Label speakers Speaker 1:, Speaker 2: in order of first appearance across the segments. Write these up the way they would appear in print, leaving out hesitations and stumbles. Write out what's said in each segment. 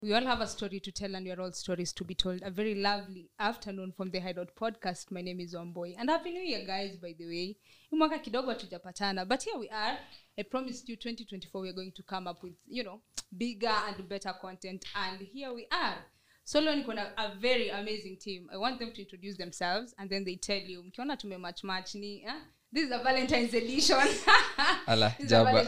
Speaker 1: We all have a story to tell, and we are all stories to be told. A very lovely afternoon from the Hideout Podcast. My name is Omboy. And Happy New Year, guys, by the way. Mwaka kidogo hatujapatana. But here we are. I promised you 2024 we're going to come up with, bigger and better content. And here we are. So leo niko na a very amazing team. I want them to introduce themselves, and then they tell you, mkiona tumematch ni, this is a Valentine's edition.
Speaker 2: Ala, Jaba.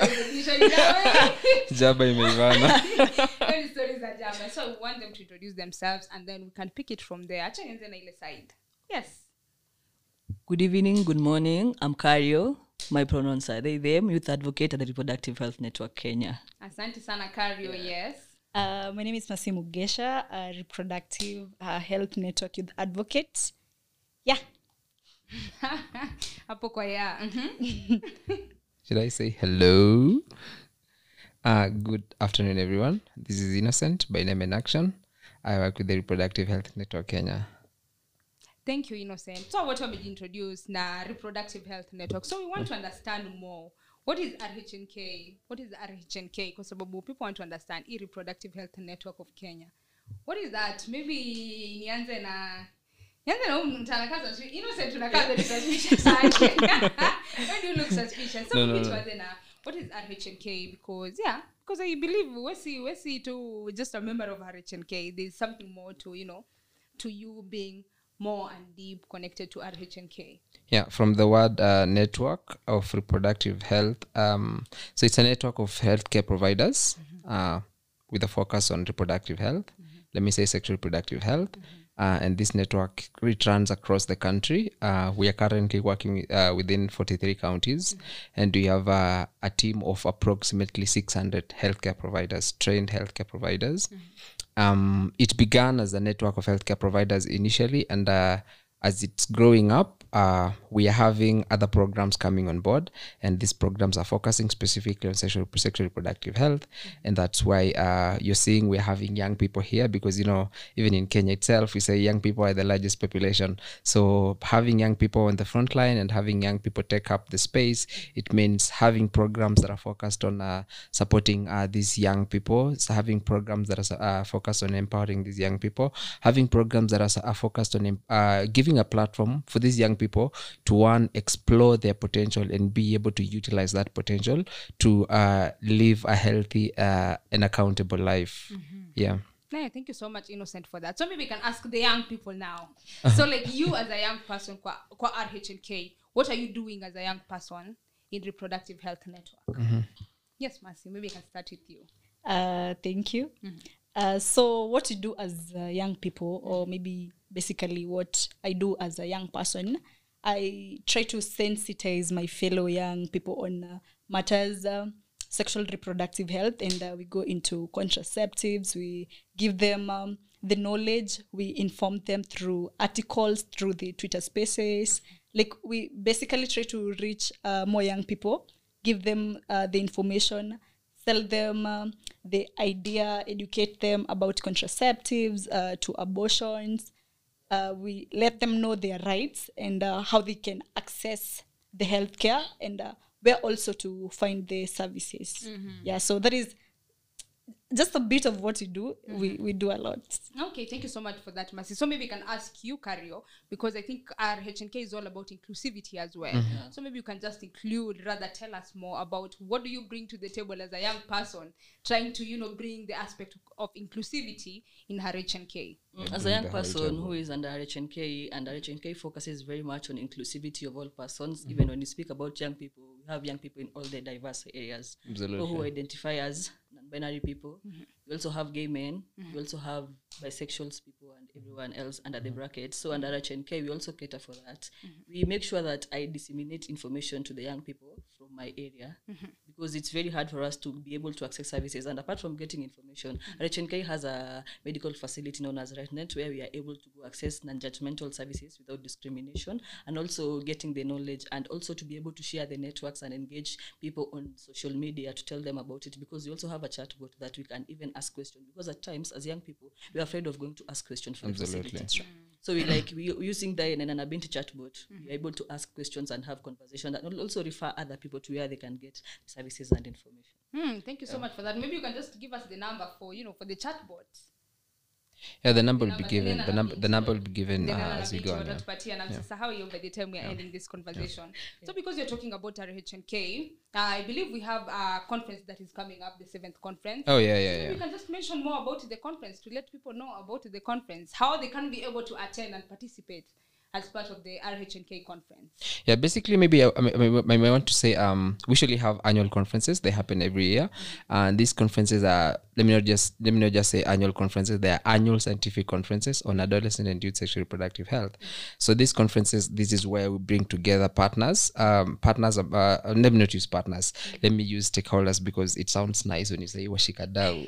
Speaker 2: Jaba imeivana.
Speaker 1: Any stories are Jaba. So we want them to introduce themselves, and then we can pick it from there. Acha nianze na ile side. Yes.
Speaker 3: Good evening, good morning. I'm Kario. My pronouns are they, them, youth advocate at the Reproductive Health Network Kenya.
Speaker 1: Asante sana Kario, yes.
Speaker 4: My name is Masimu Gesha, a Reproductive Health Network Youth Advocate. Yeah.
Speaker 1: Hapo kwa ya.
Speaker 2: Should I say hello? Good afternoon, everyone. This is Innocent by name and action. I work with the Reproductive Health Network Kenya.
Speaker 1: Thank you, Innocent. So what we introduced na Reproductive Health Network. So we want to understand more. What is RHNK? What is RHNK? Because people want to understand Reproductive Health Network of Kenya. What is that? Maybe nianze na mtanakaza Innocent tunakaza suspicious. Why do you look suspicious? So
Speaker 2: No.
Speaker 1: what is RHNK? Because I believe we see to just a member of RHNK. There's something more to to you being more and deep connected to RHNK.
Speaker 2: Yeah, from the word network of reproductive health. So it's a network of healthcare providers with a focus on reproductive health. Let me say sexual reproductive health. And this network runs across the country. We are currently working within 43 counties, and we have a team of approximately 600 healthcare providers, trained healthcare providers. It began as a network of healthcare providers initially, and as it's growing up, we are having other programs coming on board, and these programs are focusing specifically on sexual reproductive health. And that's why you're seeing we're having young people here, because even in Kenya itself, we say young people are the largest population. So having young people on the front line and having young people take up the space, it means having programs that are focused on supporting these young people, so having programs that are focused on empowering these young people, having programs that are focused on giving a platform for these young people to explore their potential and be able to utilize that potential to live a healthy and accountable life. Yeah.
Speaker 1: No, thank you so much, Innocent, for that. So maybe we can ask the young people now. So like you as a young person kwa RHNK, what are you doing as a young person in Reproductive Health Network? Yes, Mercy, maybe I can start with you.
Speaker 4: Thank you. So what you do as young people, or maybe basically what I do as a young person, I try to sensitize my fellow young people on matters sexual reproductive health, and we go into contraceptives. We give them the knowledge. We inform them through articles, through the Twitter spaces. Like, we basically try to reach more young people, give them the information, sell them the idea, educate them about contraceptives, to abortions. We let them know their rights and how they can access the healthcare, and where also to find the services. Yeah, so that is just a bit of what we do. We do a lot.
Speaker 1: Okay, thank you so much for that, Mercy. So maybe we can ask you, Kario, because I think our HNK is all about inclusivity as well. So maybe you can just tell us more about what do you bring to the table as a young person trying to, bring the aspect of inclusivity in her HNK.
Speaker 3: As a young person who is under RHNK, and RHNK focuses very much on inclusivity of all persons. Even when you speak about young people, we have young people in all the diverse areas.
Speaker 2: Absolutely.
Speaker 3: People who identify as non-binary people. We also have gay men. We also have bisexuals people and everyone else under the bracket. So under RHNK, we also cater for that. We make sure that I disseminate information to the young people from my area, because it's very hard for us to be able to access services. And apart from getting information, RHNK has a medical facility known as RHNet, where we are able to go access non-judgmental services without discrimination, and also getting the knowledge, and also to be able to share the networks and engage people on social media to tell them about it, because we also have a chat bot that we can even ask questions, because at times as young people we're afraid of going to ask questions from the facility. So we using the Nanabinti chatbot, we're able to ask questions and have conversation, and also refer other people to where they can get services and information.
Speaker 1: Thank you so much for that. Maybe you can just give us the number for for the chatbot.
Speaker 2: Yeah, the number will be given. The number will be given as we go on. Yeah.
Speaker 1: Watatupatiana. I'm sasahau hiyo by the time we are ending this conversation. So because you're talking about RHNK, I believe we have a conference that is coming up, the 7th conference.
Speaker 2: Oh yeah.
Speaker 1: You can just mention more about the conference to let people know about the conference, how they can be able to attend and participate as part of the RHNK conference.
Speaker 2: Yeah, basically, maybe I want to say we usually have annual conferences. They happen every year, and these conferences are let me not just say annual conferences. They are annual scientific conferences on adolescent and youth sexual reproductive health. So these conferences, this is where we bring together partners. Let me not use partners. Let me use stakeholders because it sounds nice when you say washikadau.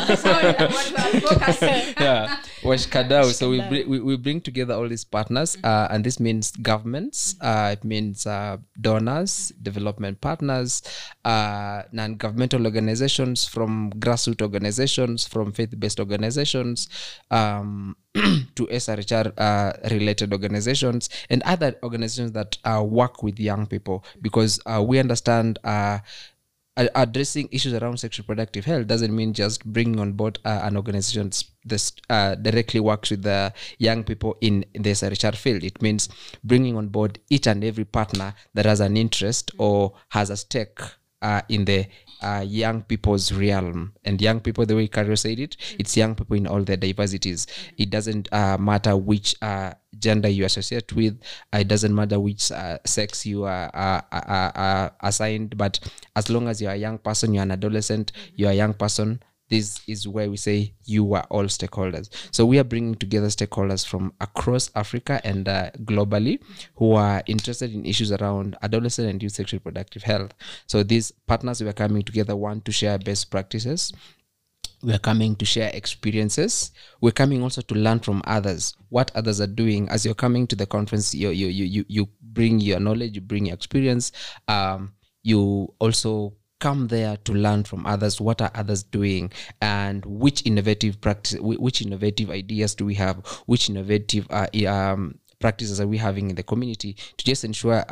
Speaker 2: Yeah, washikadau. So we bring together all these partners. And this means governments, it means donors, development partners, non-governmental organizations, from grassroots organizations, from faith-based organizations, to SRHR related organizations, and other organizations that work with young people, because we understand addressing issues around sexual reproductive health doesn't mean just bringing on board an organization that directly works with the young people in the SRHR field. It means bringing on board each and every partner that has an interest or has a stake in the young people's realm. And young people, the way Cario said it, it's young people in all their diversities. It doesn't matter which gender you associate with. It doesn't matter which sex you are assigned. But as long as you're a young person, you're an adolescent, you're a young person, this is where we say you are all stakeholders. So we are bringing together stakeholders from across Africa and globally who are interested in issues around adolescent and youth sexual reproductive health. So these partners, we are coming together, one, to share best practices. We are coming to share experiences. We're coming also to learn from others, what others are doing. As you're coming to the conference, you bring your knowledge, you bring your experience. You also come there to learn from others. What are others doing, and which innovative ideas do we have? Which innovative practices are we having in the community to just ensure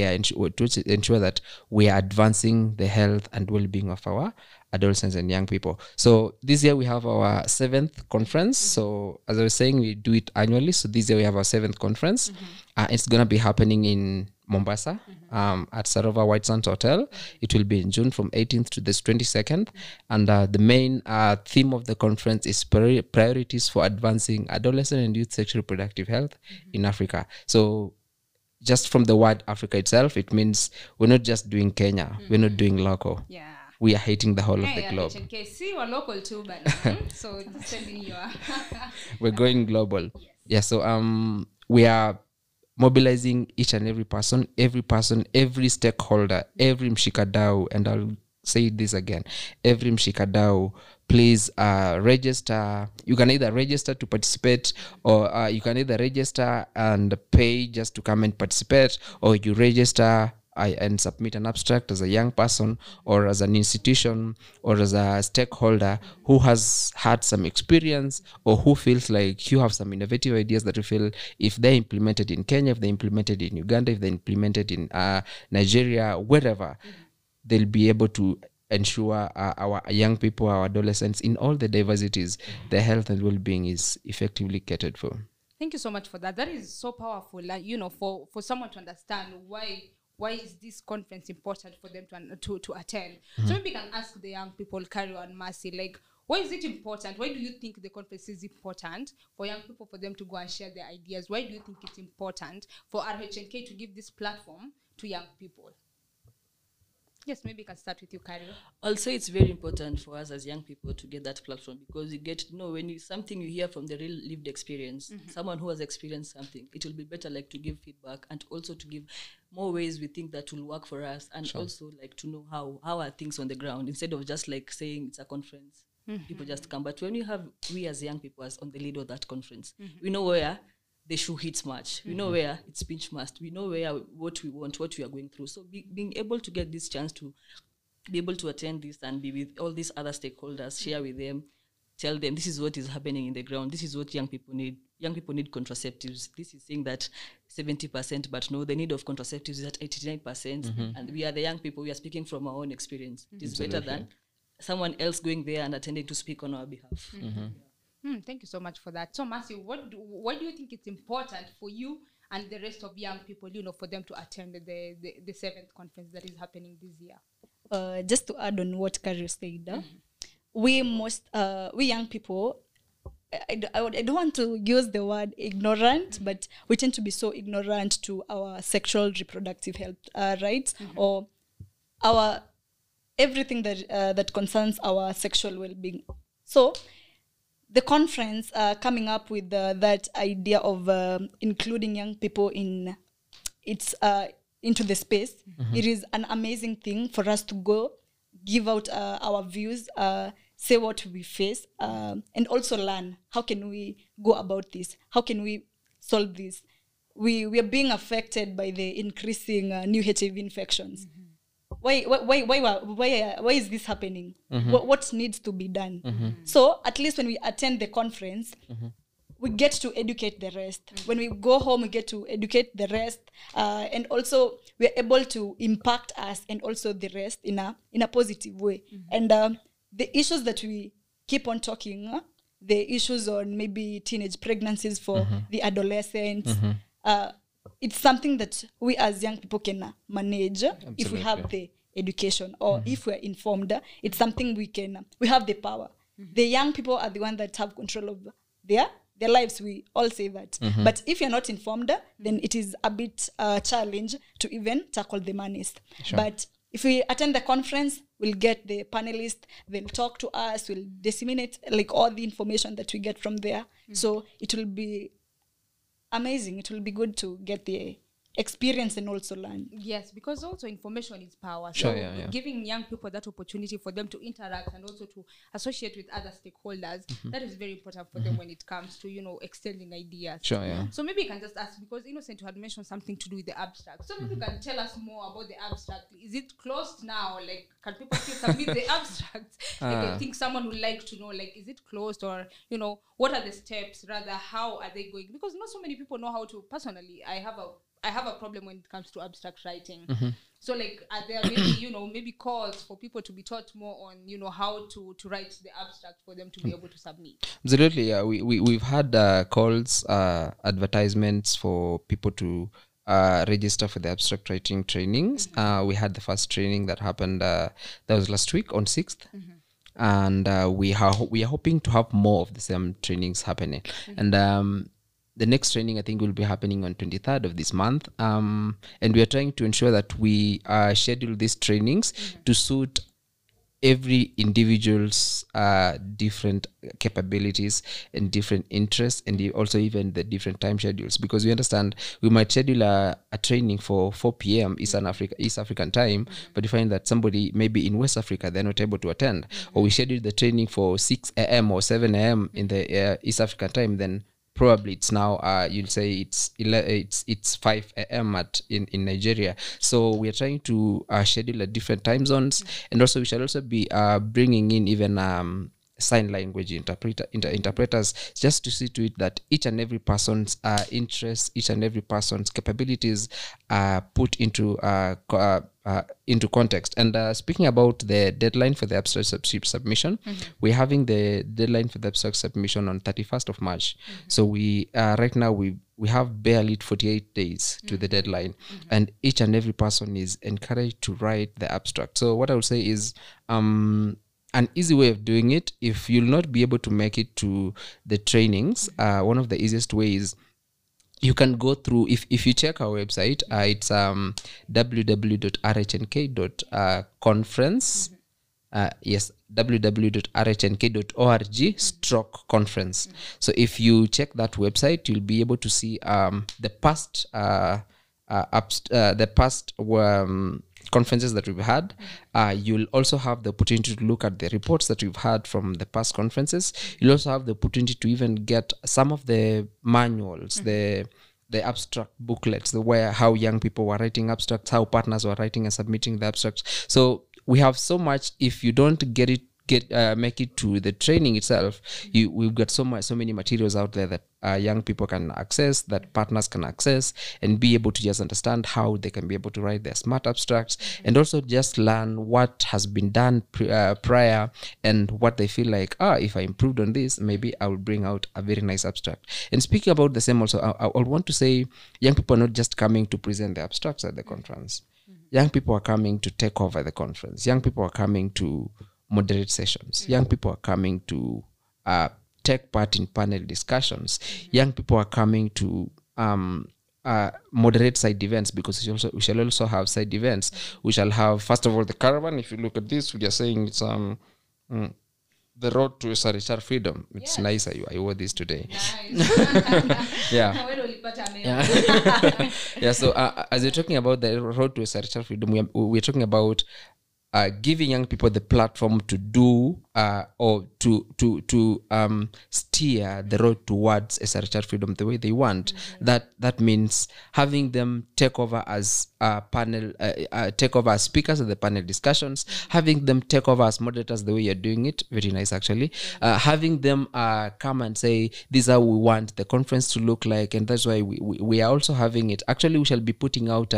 Speaker 2: that we are advancing the health and well-being of our adolescents and young people. So this year we have our 7th conference. So as I was saying, we do it annually. So this year we have our 7th conference. It's going to be happening in Mombasa at Sarova White Sands Hotel. It will be in June from 18th to this 22nd. And the main theme of the conference is priorities for advancing adolescent and youth sexual reproductive health in Africa. So just from the word Africa itself, it means we're not just doing Kenya. We're not doing local.
Speaker 1: Yeah.
Speaker 2: We are hating the whole of the globe.
Speaker 1: See, we're local too, but so just sending you.
Speaker 2: We're going global. Yes. Yeah. So we are mobilizing each and every person, every stakeholder, every mshikadau, and I'll say this again, every mshikadau, please register. You can either register to participate, or you can either register and pay just to come and participate, or you register and submit an abstract as a young person or as an institution or as a stakeholder who has had some experience or who feels like you have some innovative ideas that you feel if they're implemented in Kenya, if they're implemented in Uganda, if they're implemented in Nigeria, wherever, they'll be able to ensure our young people, our adolescents in all the diversities, their health and well-being is effectively catered for.
Speaker 1: Thank you so much for that. That is so powerful, like, for someone to understand why is this conference important for them to attend. So maybe we can ask the young people, Cario and Mercy, like, why is it important? Why do you think the conference is important for young people, for them to go and share their ideas? Why do you think it's important for RHNK to give this platform to young people? Yes, maybe we can start with you, Cario.
Speaker 3: Also, it's very important for us as young people to get that platform, because you get to know when something you hear from the real lived experience, someone who has experienced something, it will be better like to give feedback and also to give more ways we think that will work for us, and also like to know how are things on the ground, instead of just like saying it's a conference, people just come. But when we as young people as on the lead of that conference, we know where the shoe hits much. We know where it's pinch must. We know where what we want, what we are going through. So being able to get this chance to be able to attend this and be with all these other stakeholders, share with them, tell them this is what is happening in the ground. This is what young people need. Young people need contraceptives. This is saying that 70%, but no, the need of contraceptives is at 89%. And we are the young people. We are speaking from our own experience. It is better than someone else going there and attending to speak on our behalf.
Speaker 1: Thank you so much for that. So, Matthew, what do you think it's important for you and the rest of young people, for them to attend the 7th conference that is happening this year?
Speaker 4: Just to add on what Carrie said, we young people, I don't want to use the word ignorant, but we tend to be so ignorant to our sexual reproductive health rights, or our everything that concerns our sexual well-being. So the conference coming up with that idea of including young people into the space, it is an amazing thing for us to go give out our views, say what we face, and also learn how can we go about this, how can we solve this. We are being affected by the increasing new HIV infections. Why is this happening? What needs to be done? So at least when we attend the conference, we get to educate the rest. When we go home, we get to educate the rest, and also we're able to impact us and also the rest in a positive way. And the issues that we keep on talking, the issues on maybe teenage pregnancies for the adolescents, it's something that we as young people can manage if we have the education, or if we're informed. It's something we have the power. The young people are the ones that have control of their lives. We all say that. But if you're not informed, then it is a bit challenge to even tackle the madness. But if we attend the conference, we'll get the panelists, they'll talk to us, we'll disseminate like all the information that we get from there. So it will be amazing. It will be good to get the experience and also learn.
Speaker 1: Yes, because also information is power.
Speaker 2: Sure,
Speaker 1: so giving young people that opportunity for them to interact and also to associate with other stakeholders, that is very important for them when it comes to, extending ideas.
Speaker 2: Sure, yeah.
Speaker 1: So maybe you can just ask, because Innocent had mentioned something to do with the abstract. So maybe you can tell us more about the abstract. Is it closed now? Like, can people still submit the abstract? Like, I think someone would like to know, like, is it closed, or, what are the steps? Rather, how are they going? Because not so many people know how to. Personally, I have a problem when it comes to abstract writing. So like, are there maybe, maybe calls for people to be taught more on, how to write the abstract for them to be able to submit?
Speaker 2: Absolutely, yeah. We've had calls, advertisements for people to register for the abstract writing trainings. We had the first training that happened, that was last week on 6th. And we are hoping to have more of the same trainings happening. And the next training, I think, will be happening on 23rd of this month. And we are trying to ensure that we schedule these trainings to suit every individual's different capabilities and different interests, and also even the different time schedules. Because we understand we might schedule a training for 4 p.m. East African time, but you find that somebody maybe in West Africa, they're not able to attend. Or we schedule the training for 6 a.m. or 7 a.m. in the East African time, then probably it's now you'll say it's 5 a.m. in Nigeria. So we are trying to schedule at different time zones, and also we shall also be bringing in even sign language interpreters, just to see to it that each and every person's interests, each and every person's capabilities are put into context. And speaking about the deadline for the abstract submission, we're having the deadline for the abstract submission on 31st of March. So we right now we have barely 48 days to the deadline, and each and every person is encouraged to write the abstract. So what I would say is an easy way of doing it, if you'll not be able to make it to the trainings, one of the easiest ways, you can go through, if you check our website, it's www.rhnk.conference. Yes, www.rhnk.org/conference. So if you check that website, you'll be able to see the past conferences that we've had. You'll also have the opportunity to look at the reports that we've had from the past conferences. You'll also have the opportunity to even get some of the manuals, the abstract booklets, how young people were writing abstracts, how partners were writing and submitting the abstracts. So we have so much. If you don't get make it to the training itself, we've got so many materials out there that young people can access, that partners can access, and be able to just understand how they can be able to write their smart abstracts, and also just learn what has been done prior, and what they feel like, if I improved on this, maybe I will bring out a very nice abstract. And speaking about the same also, I want to say young people are not just coming to present the abstracts at the conference. Young people are coming to take over the conference. Young people are coming to moderate sessions. Young people are coming to take part in panel discussions. Young people are coming to moderate side events, because we shall also have side events. We shall have, first of all, the caravan. If you look at this, we are saying it's the road to SRHR freedom. It's nice. I wore this today.
Speaker 1: Nice.
Speaker 2: Yeah. Yeah. So as you're talking about the road to SRHR freedom, we're talking about giving young people the platform to do or to steer the road towards SRHR freedom the way they want. That means having them take over as panel, take over as speakers at the panel discussions, having them take over as moderators the way you're doing it. Very nice, actually. Having them come and say, this is how we want the conference to look like, and that's why we are also having it. Actually, we shall be putting out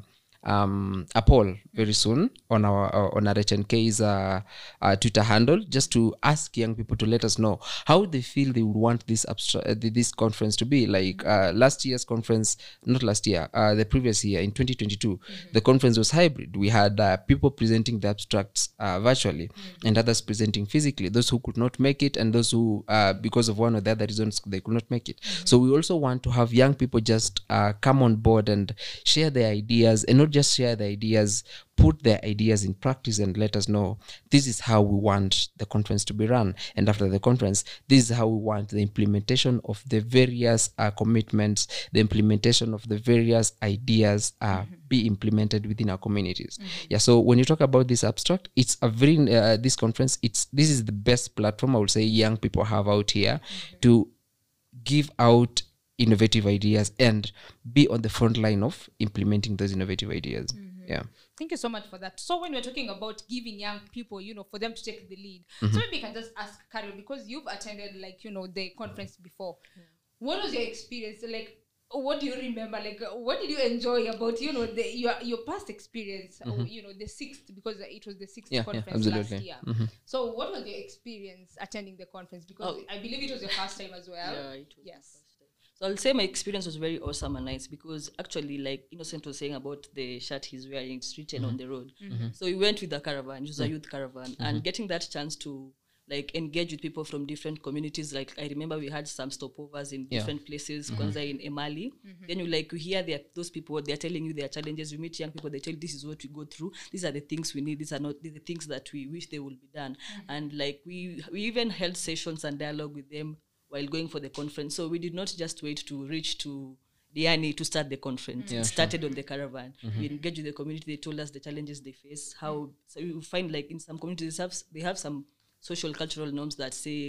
Speaker 2: a poll very soon on our RHNK's Twitter handle, just to ask young people to let us know how they feel they would want this this conference to be. Like last year's conference, not last year, the previous year in 2022, the conference was hybrid. We had people presenting the abstracts virtually, and others presenting physically. Those who could not make it, and those who, because of one or the other reasons, they could not make it. So we also want to have young people just come on board and share their ideas, and not just share the ideas, put their ideas in practice, and let us know this is how we want the conference to be run. And after the conference, this is how we want the implementation of the various commitments, the implementation of the various ideas be implemented within our communities. Yeah. So when you talk about this abstract, it's a very this conference. This is the best platform I would say young people have out here to give out innovative ideas and be on the front line of implementing those innovative ideas. Yeah.
Speaker 1: Thank you so much for that. So when we're talking about giving young people, for them to take the lead, so maybe you can just ask Carol, because you've attended the conference before. What was your experience? Like, what do you remember? Like, what did you enjoy about your past experience? The sixth, because it was the sixth conference last year. So what was your experience attending the conference? Because I believe it was your first time as well.
Speaker 3: Yeah, it was. Yes. So I'll say my experience was very awesome and nice, because actually, like Innocent was saying about the shirt he's wearing, it's written on the road. So we went with the caravan, it was a youth caravan, and getting that chance to engage with people from different communities. Like I remember we had some stopovers in different places, Kwanza in Emali. Then you hear those people, they're telling you their challenges. You meet young people, they tell you this is what we go through. These are the things we need. These are not the things that we wish they would be done. And we even held sessions and dialogue with them while going for the conference. So we did not just wait to reach to Diani to start the conference. It started on the caravan. We engaged with the community. They told us the challenges they face. So you find in some communities they have some social cultural norms that say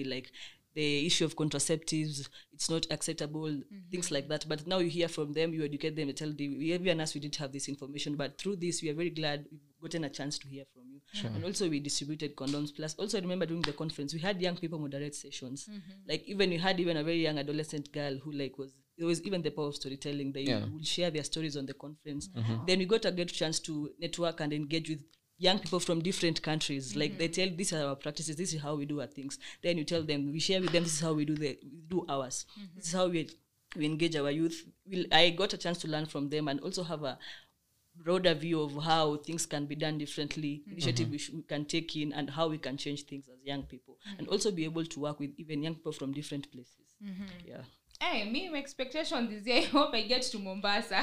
Speaker 3: the issue of contraceptives, it's not acceptable, things like that. But now you hear from them, you educate them, you tell them, even us, we didn't have this information. But through this, we are very glad we've gotten a chance to hear from you. And also we distributed condoms. Plus, also I remember during the conference, we had young people moderate sessions. We had even a very young adolescent girl who there was even the power of storytelling. They would share their stories on the conference. Then we got a great chance to network and engage with young people from different countries. They tell, these are our practices, this is how we do our things. Then you tell them, we share with them, this is how we do ours. This is how we engage our youth. I got a chance to learn from them and also have a broader view of how things can be done differently, initiative we can take in, and how we can change things as young people. And also be able to work with even young people from different places. Yeah.
Speaker 1: Hey, my expectation this year, I hope I get to Mombasa.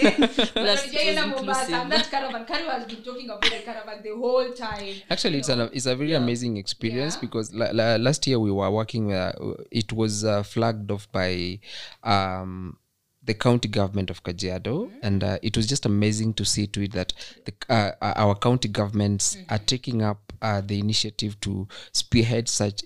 Speaker 3: Plus,
Speaker 1: Mombasa. I'm not caravan. Carol has been talking about the caravan the whole time.
Speaker 2: Actually, it's a very amazing experience because last year we were working. It was flagged off by the county government of Kajiado, and it was just amazing to see to it that our county governments are taking up the initiative to spearhead such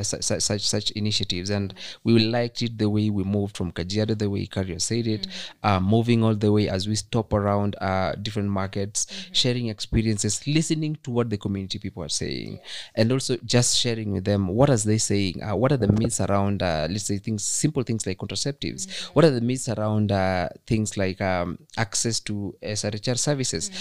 Speaker 2: initiatives, and we liked it the way we moved from Kajiado, the way Ikario said it, moving all the way as we stop around different markets, sharing experiences, listening to what the community people are saying, and also just sharing with them what are they saying, what are the myths around let's say simple things like contraceptives, what are the myths around things like access to SRHR services,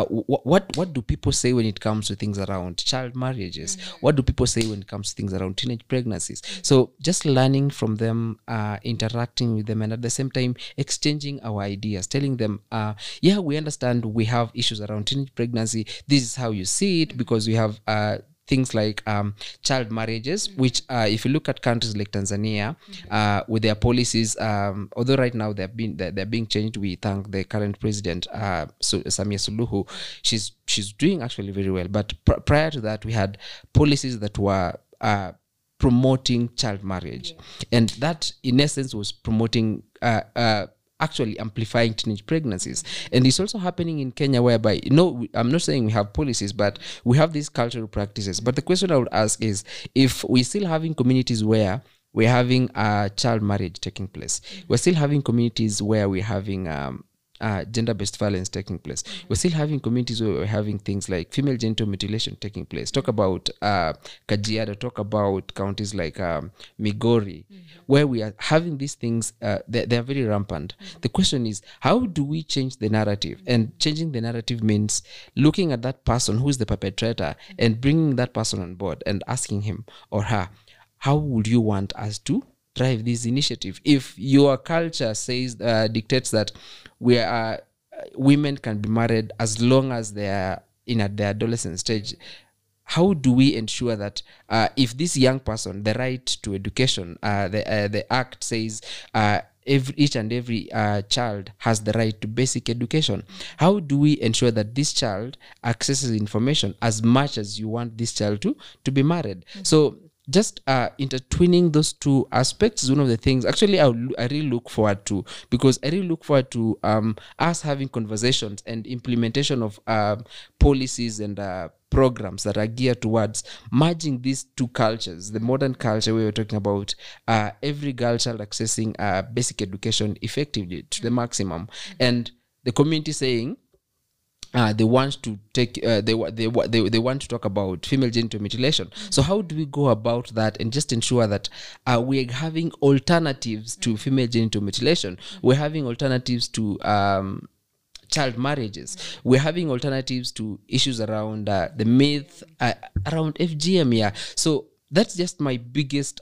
Speaker 2: what do people say when it comes to things around child marriages, what do people say when it comes to things around teenage pregnancies. So just learning from them, interacting with them, and at the same time exchanging our ideas, telling them yeah, we understand we have issues around teenage pregnancy, this is how you see it, because we have things like child marriages, which if you look at countries like Tanzania, with their policies, although right now they're being changed, we thank the current president, Samia Suluhu. She's doing actually very well. But prior to that, we had policies that were promoting child marriage, and that in essence was promoting actually amplifying teenage pregnancies. And it's also happening in Kenya, whereby, I'm not saying we have policies, but we have these cultural practices. But the question I would ask is, if we're still having communities where we're having child marriage taking place, we're still having communities where we're having gender-based violence taking place, we're still having communities where we're having things like female genital mutilation taking place. Talk about Kajiado, talk about counties like Migori, where we are having these things, they're very rampant. The question is, how do we change the narrative? And changing the narrative means looking at that person who's the perpetrator and bringing that person on board and asking him or her, how would you want us to drive this initiative? If your culture says dictates that women can be married as long as they are in their adolescent stage, how do we ensure that if this young person, the right to education, the act says each and every child has the right to basic education, how do we ensure that this child accesses information as much as you want this child to be married? So just intertwining those two aspects is one of the things actually I really look forward to, because I really look forward to us having conversations and implementation of policies and programs that are geared towards merging these two cultures. The modern culture, where we're talking about every girl child accessing basic education effectively to the maximum, and the community saying they want to take they want to talk about female genital mutilation. So how do we go about that and just ensure that we're having alternatives to female genital mutilation, we're having alternatives to child marriages, we're having alternatives to issues around the myth around FGM. Yeah, so that's just my biggest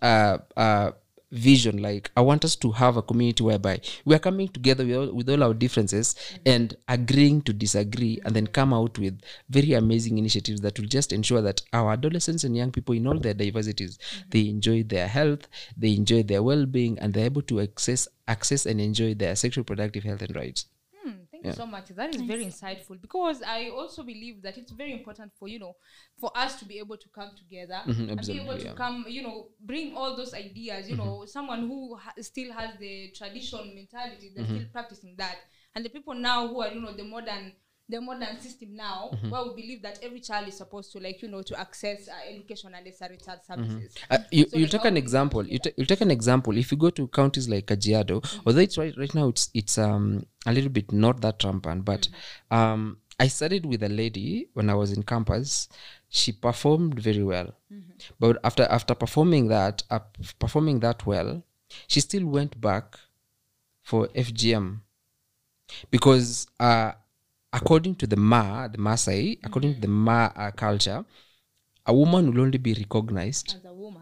Speaker 2: vision. Like, I want us to have a community whereby we are coming together with all our differences and agreeing to disagree, and then come out with very amazing initiatives that will just ensure that our adolescents and young people in all their diversities, they enjoy their health, they enjoy their well-being, and they're able to access and enjoy their sexual reproductive health and rights.
Speaker 1: Thank you so much. That is very insightful, because I also believe that it's very important for for us to be able to come together and be able to come, bring all those ideas. Someone who still has the traditional mentality, they're still practicing that, and the people now who are the modern system now, where we believe that every child is supposed to to access education and SRHR services.
Speaker 2: You take an example. You take an example. If you go to counties like Kajiado, although it's right now it's a little bit not that rampant, but I studied with a lady when I was in campus. She performed very well, but after performing that well, she still went back for FGM, because according to the Maasai, according to the Ma culture, a woman will only be recognized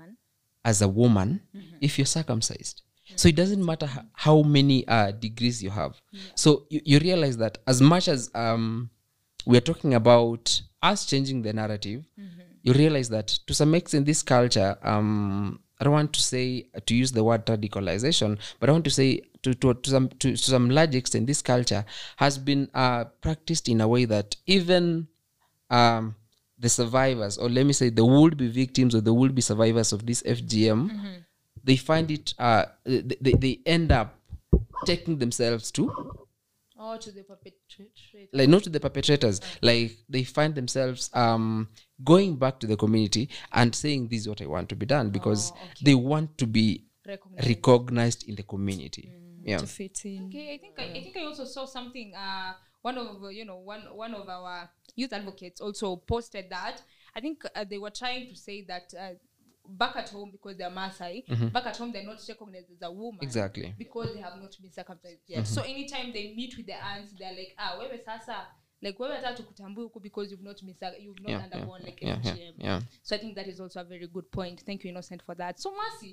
Speaker 2: as a woman if you're circumcised. So it doesn't matter how many degrees you have. So you realize that as much as we're talking about us changing the narrative, you realize that to some extent this culture, I don't want to use the word radicalization, but I want to say to some large extent, this culture has been practiced in a way that even the survivors, or let me say the would-be victims or the would-be survivors of this FGM, they find it, they end up taking themselves to
Speaker 1: Or to the perpetrator.
Speaker 2: like not to the perpetrators, like they find themselves going back to the community and saying this is what I want to be done, because they want to be recognized in the community. Yeah.
Speaker 4: To fit in.
Speaker 1: Okay, I think I also saw something. One of our youth advocates also posted that. I think they were trying to say that back at home, because they're Maasai, back at home they're not recognized as a woman.
Speaker 2: Exactly.
Speaker 1: Because they have not been circumcised yet. So anytime they meet with the aunts, they're like, wewe sasa, like wewe hata tukutambui huku because you've not undergone like FGM.
Speaker 2: Yeah.
Speaker 1: So I think that is also a very good point. Thank you, Innocent, for that. So Mercy,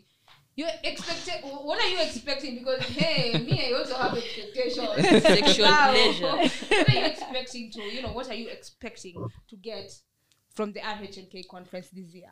Speaker 1: what are you expecting? Because hey, me, I also have expectations.
Speaker 3: Sexual pleasure.
Speaker 1: What are you expecting what are you expecting to get from the RHNK conference this year?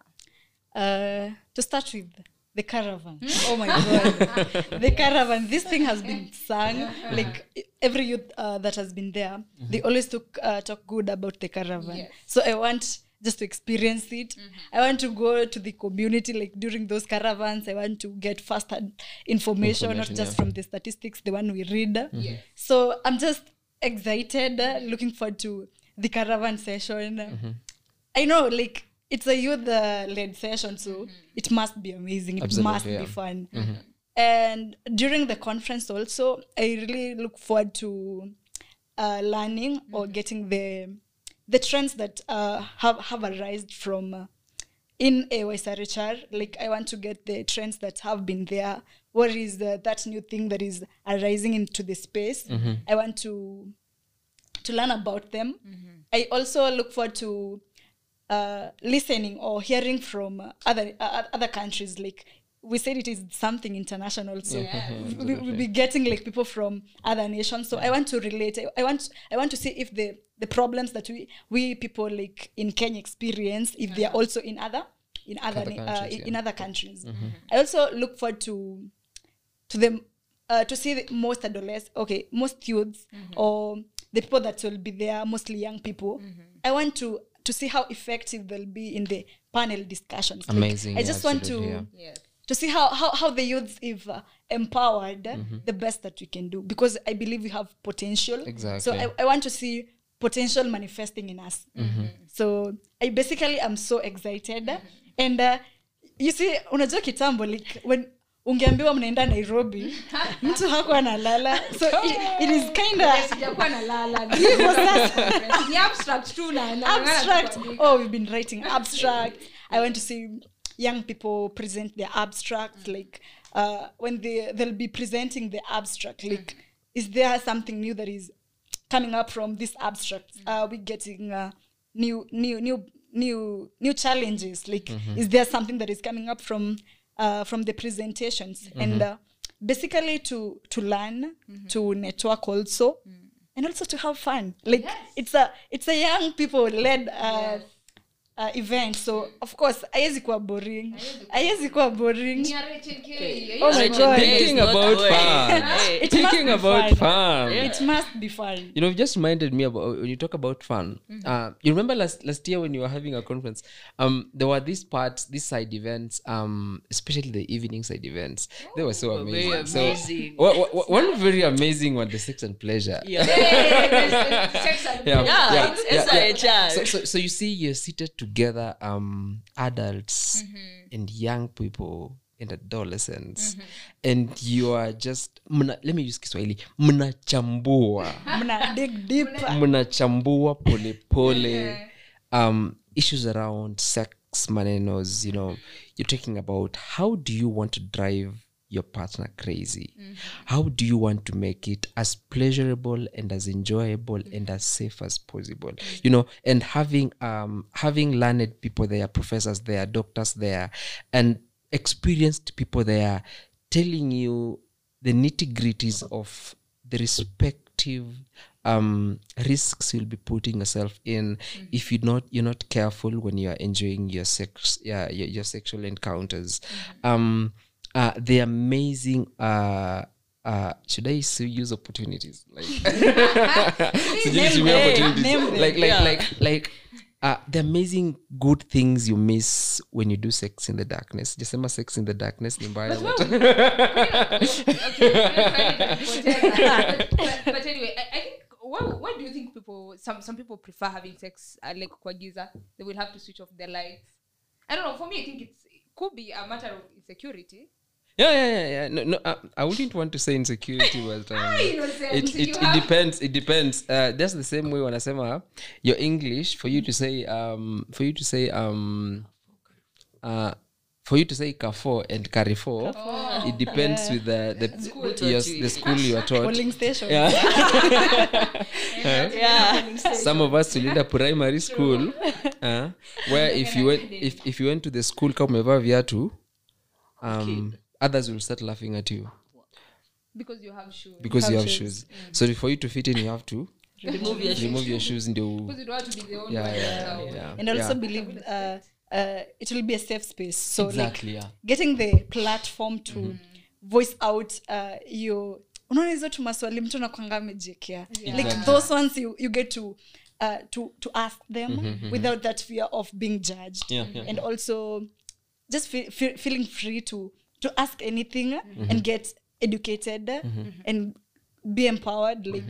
Speaker 4: To start with, the caravan. Oh my god. The caravan. This thing has been sung. Like every youth that has been there, they always talk good about the caravan.
Speaker 1: Yes.
Speaker 4: So I want just to experience it. I want to go to the community, like during those caravans. I want to get first-hand information, not just from the statistics, the one we read.
Speaker 1: Yes.
Speaker 4: So I'm just excited, looking forward to the caravan session. I know, like, it's a youth-led session, so it must be amazing. It must be fun. And during the conference also, I really look forward to learning or getting the trends that have arisen from in AYSRHR. Like, I want to get the trends that have been there. What is that new thing that is arising into the space? I want to learn about them. I also look forward to listening or hearing from other countries. Like we said, it is something international, so we'll be getting like people from other nations. So I want to relate. I want to see if the problems that we people like in Kenya experience, if they are also in other countries. I also look forward to them to see most youths or the people that will be there, mostly young people. I want to see how effective they'll be in the panel discussions.
Speaker 2: Amazing.
Speaker 4: Like, I just want to see how the youths, if empowered, the best that we can do, because I believe we have potential.
Speaker 2: Exactly.
Speaker 4: So I want to see potential manifesting in us. So I basically am so excited. And you see, unajua kitambo, like when ungeambiwa mnaenda Nairobi, mtu hakuwa analala. So it is kind of
Speaker 1: sijakuwa nalala. Ni abstract tu na
Speaker 4: abstract. Oh, we've been writing abstract. I want to see young people present their abstracts, like when they'll be presenting the abstract, like is there something new that is coming up from this abstract? Are we getting new challenges? Like is there something that is coming up from the presentations? And basically to learn, to network also, and also to have fun. Like it's a young people led event, so of course haiwezi kuwa boring. Oh my god,
Speaker 2: Speaking about fun. Speaking about fun.
Speaker 4: It must be fun.
Speaker 2: You just reminded me about when you talk about fun. You remember last year when you were having a conference, there were these side events, especially the evening side events. They were so amazing.
Speaker 3: Very amazing.
Speaker 2: So, one very amazing one, the sex and pleasure. So you see, you're seated together, adults and young people and adolescents, and you are just let me use Kiswahili, mnachambua
Speaker 4: dig deep,
Speaker 2: mnachambua pole pole issues around sex manenos. You're talking about how do you want to drive your partner crazy? How do you want to make it as pleasurable and as enjoyable and as safe as possible? And having learned people there, professors there, doctors there, and experienced people there telling you the nitty-gritties of the respective risks you'll be putting yourself in if you're not careful when you are enjoying your your sexual encounters. The amazing should I use opportunities? Like the amazing good things you miss when you do sex in the darkness. Jasema sex in the darkness ni mbaya.
Speaker 1: But anyway, I think why do you think some people prefer having sex like kwa giza? They will have to switch off their lights. I don't know. For me, I think it could be a matter of insecurity.
Speaker 2: Yeah. No, I wouldn't want to say insecurity, but it depends. It depends. That's the same way when I say your English for you to say Carrefour and Carrefour. It depends with the school you are taught.
Speaker 4: Polling station.
Speaker 2: Some of us will a primary school, where if you went to the school kama umevaa viatu, others will start laughing at you
Speaker 1: because you have shoes.
Speaker 2: So for you to fit in, you have to remove your shoes
Speaker 1: because you don't want to be the only one.
Speaker 4: And also believe it will be a safe space. So
Speaker 2: exactly,
Speaker 4: getting the platform to voice out your unaona hizo tu maswali mtu anakuanga amejekea. Like those ones you get to ask them without that fear of being judged. And also just feeling free to ask anything and get educated and be empowered. Like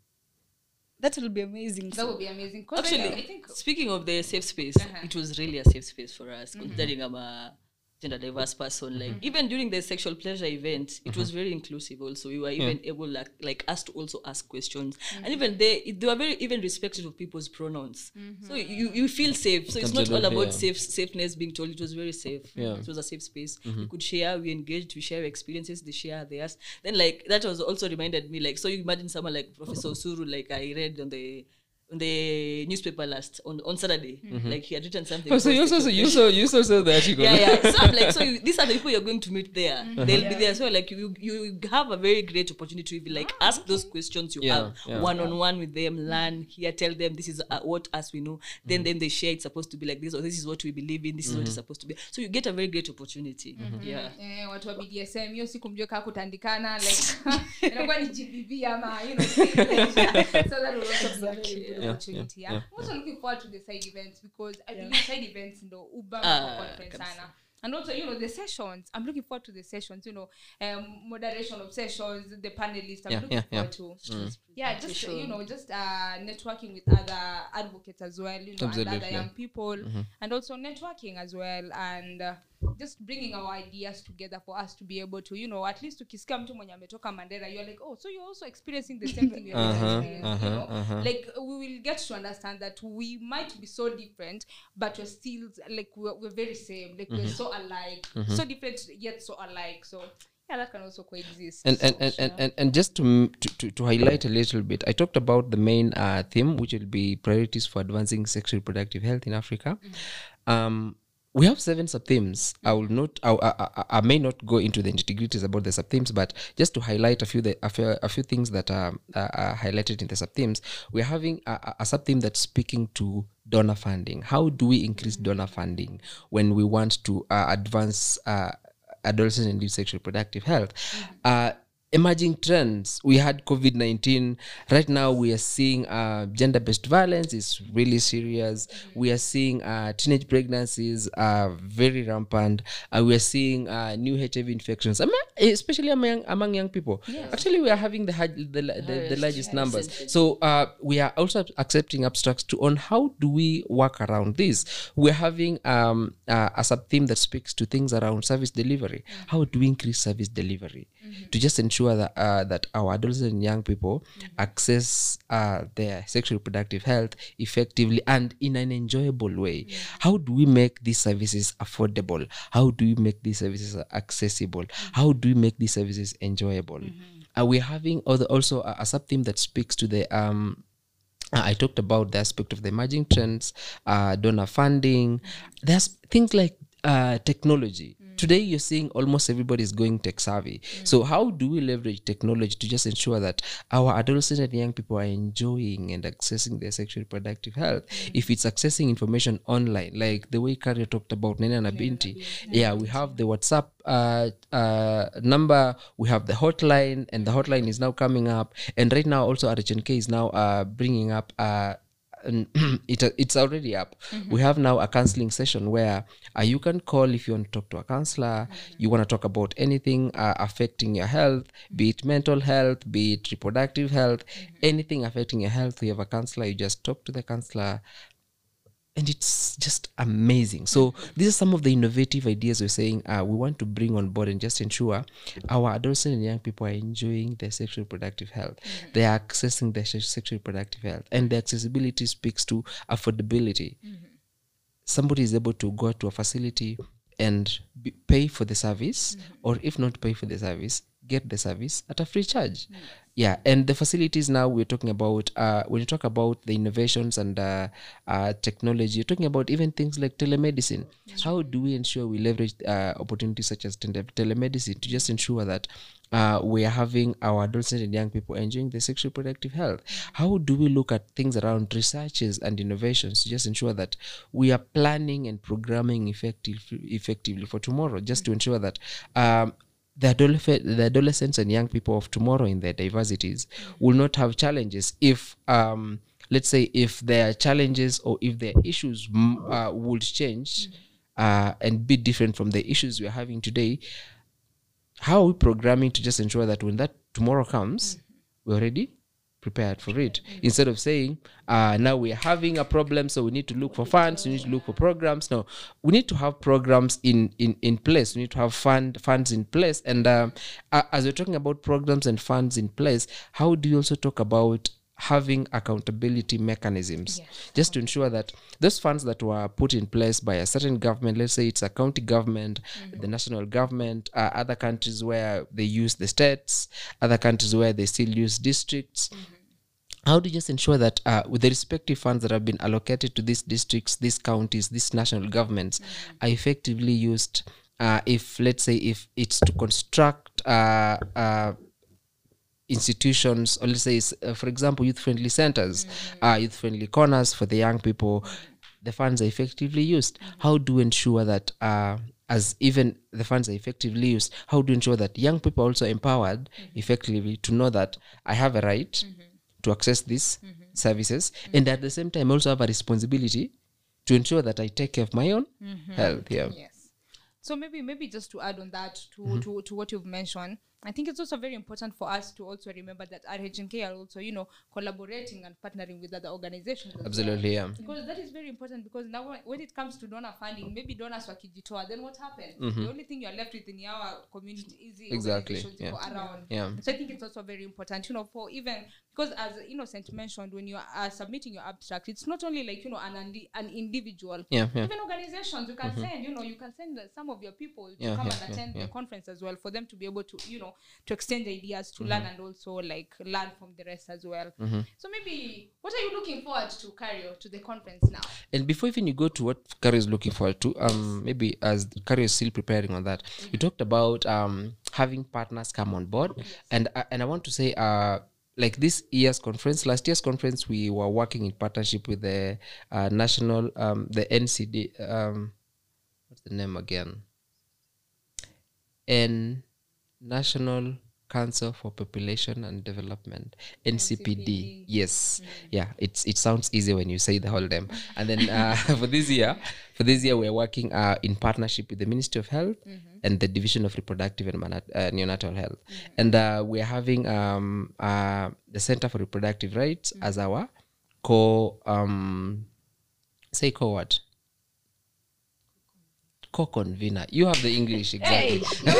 Speaker 4: that will be amazing.
Speaker 1: That would be amazing.
Speaker 3: Actually, I think speaking of the safe space, it was really a safe space for us, considering I'm a gender diverse person. Like even during the sexual pleasure event, it was very inclusive. Also, we were even able like us to also ask questions, and even they were very even respectful of people's pronouns. So you feel safe. So it's not all about safeness being told. It was very safe. It was a safe space. We could share, we engaged, we share experiences, they share theirs. Then like that was also reminded me, like, so you imagine someone like Professor Osuru, like I read on the newspaper last on Saturday, like he had written something.
Speaker 2: Oh, so you also saw the article.
Speaker 3: So I'm like, these are the people you're going to meet there. They'll be there. So like you have a very great opportunity to be like ask those questions you have one-on-one with them, learn, hear, tell them this is what us we know. Then they share. It's supposed to be like this, or this is what we believe in. This is what it's supposed to be. So you get a very great opportunity.
Speaker 1: Watu wa BDSM hiyo siku mjue kaka kutandikana like inakuwa ni GBV ama so that will also be a very good opportunity. I'm also looking forward to the side events because I believe side events ndo ubamba conference sana. And also, the sessions. I'm looking forward to the sessions, moderation of sessions, the panelists. I'm looking forward to. Just, just networking with other advocates as well, and other young people. And also networking as well. And just bringing our ideas together for us to be able to, at least to kisikia mtu mwenye ametoka Mandera, you're like, oh, so you're also experiencing the same thing you're experiencing, Like, we will get to understand that we might be so different, but we're still, like, we're very same. Like, we're so alike. So different, yet so alike. So, yeah, that can also coexist.
Speaker 2: And just to highlight a little bit, I talked about the main theme, which will be priorities for advancing sexual reproductive health in Africa. We have 7 sub-themes. I may not go into the nitty-gritties about the sub-themes, but just to highlight a few things that are highlighted in the sub-themes, we're having a sub-theme that's speaking to donor funding. How do we increase donor funding when we want to advance adolescent and youth sexual reproductive health? Emerging trends. We had COVID-19. Right now, we are seeing gender-based violence is really serious. We are seeing teenage pregnancies are very rampant. We are seeing new HIV infections, especially among young people. Actually, we are having the largest numbers. So we are also accepting abstracts on how do we work around this. We're having a sub-theme that speaks to things around service delivery. How do we increase service delivery to just ensure that our adolescent and young people access their sexual reproductive health effectively and in an enjoyable way? How do we make these services affordable? How do we make these services accessible? How do we make these services enjoyable? We're having also a sub-theme that speaks to the I talked about the aspect of the emerging trends, donor funding. There's things like technology. Today, you're seeing almost everybody is going tech savvy. So how do we leverage technology to just ensure that our adolescents and young people are enjoying and accessing their sexual reproductive health? If it's accessing information online, like the way Karia talked about Nena na Binti, we have the WhatsApp number, we have the hotline, and the hotline is now coming up. And right now, also RHNK is now bringing up it's already up. We have now a counseling session where you can call if you want to talk to a counselor, you want to talk about anything affecting your health, be it mental health, be it reproductive health, anything affecting your health. You have a counselor, you just talk to the counselor, and it's just amazing. So these are some of the innovative ideas we're saying we want to bring on board and just ensure our adolescent and young people are enjoying their sexual reproductive health. They are accessing their sexual reproductive health, and the accessibility speaks to affordability. Somebody is able to go to a facility and pay for the service, or if not pay for the service, get the service at a free charge. Yeah, and the facilities now we're talking about, when you talk about the innovations and technology, you're talking about even things like telemedicine. How do we ensure we leverage opportunities such as telemedicine to just ensure that we are having our adolescent and young people enjoying their sexual reproductive health? How do we look at things around researches and innovations to just ensure that we are planning and programming effectively for tomorrow, just to ensure that the adolescents and young people of tomorrow in their diversities will not have challenges if let's say if their challenges or if their issues would change and be different from the issues we're having today. How are we programming to just ensure that when that tomorrow comes, we're already prepared for it, instead of saying now we're having a problem, so we need to look for funds, we need to look for programs. No, we need to have programs in place. We need to have funds in place. And as we're talking about programs and funds in place, how do you also talk about having accountability mechanisms, just to ensure that those funds that were put in place by a certain government, let's say it's a county government, the national government, other countries where they use the states, other countries where they still use districts, how do you just ensure that with the respective funds that have been allocated to these districts, these counties, these national governments are effectively used, if let's say if it's to construct institutions, or let's say for example youth-friendly centers, youth-friendly corners for the young people, the funds are effectively used. How do we ensure that as even the funds are effectively used, how do you ensure that young people are also empowered effectively to know that I have a right to access these services, and at the same time also have a responsibility to ensure that I take care of my own health?
Speaker 1: Yes. So maybe just to add on that to what you've mentioned, I think it's also very important for us to also remember that RHNK are also, collaborating and partnering with other organizations.
Speaker 2: Absolutely, yeah.
Speaker 1: Because that is very important, because now when it comes to donor funding, maybe donors wakijitoa, then what happens? The only thing you're left with in our community is the organizations around.
Speaker 2: Yeah.
Speaker 1: So I think it's also very important, for even, because as Innocent mentioned, when you are submitting your abstract, it's not only like, an individual. Even organizations, you can send, you can send some of your people to come and attend the conference as well, for them to be able to, to exchange ideas, to learn, and also like learn from the rest as well. So maybe, what are you looking forward to, Cario, to the conference now? And
Speaker 2: before even you go to what Cario is looking forward to, maybe as Cario is still preparing on that, you talked about having partners come on board, and I want to say like this year's conference, last year's conference, we were working in partnership with the national, the NCD, what's the name again? National Council for Population and Development, NCPD. Yes, yeah. It sounds easy when you say the whole name. And then for this year, we're working in partnership with the Ministry of Health and the Division of Reproductive and Neonatal Health, and we're having the Center for Reproductive Rights as our co-convener. You have the English, exactly.